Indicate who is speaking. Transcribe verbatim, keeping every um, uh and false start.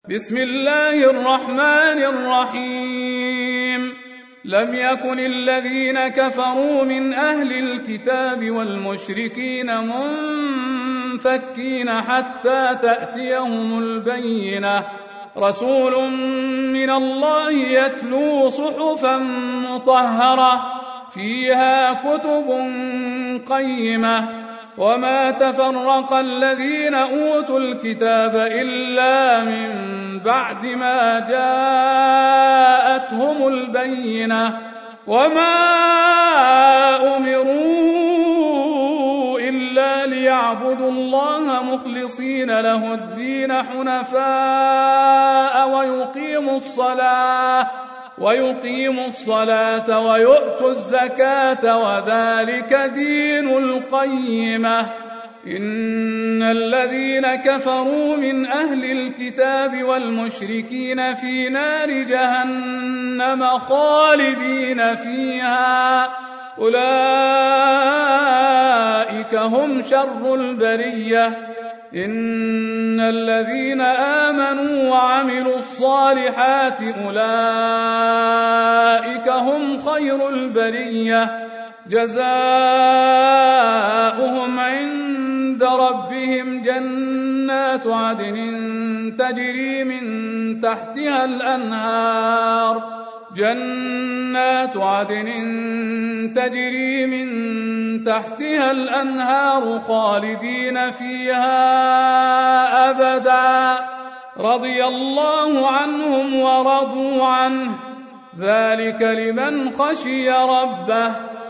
Speaker 1: بسم الله الرحمن الرحيم لم يكن الذين كفروا من أهل الكتاب والمشركين منفكين حتى تأتيهم البينة رسول من الله يتلو صحفا مطهرة فيها كتب قيمة وما تفرق الذين أوتوا الكتاب إلا من بعد ما جاءتهم البينة وما أمروا إلا ليعبدوا الله مخلصين له الدين حنفاء ويقيموا الصلاة ويقيموا الصلاة ويؤتوا الزكاة وذلك دين القيمة إن الذين كفروا من أهل الكتاب والمشركين في نار جهنم خالدين فيها أولئك هم شر البرية إن الذين آمنوا وعملوا الصالحات أولئك هم خير البرية جزاؤهم عند ربهم جنات عدن تجري من تحتها الأنهار جنات عدن تجري من تحتها الأنهار خالدين فيها أبدا رضي الله عنهم ورضوا عنه ذلك لمن خشي ربه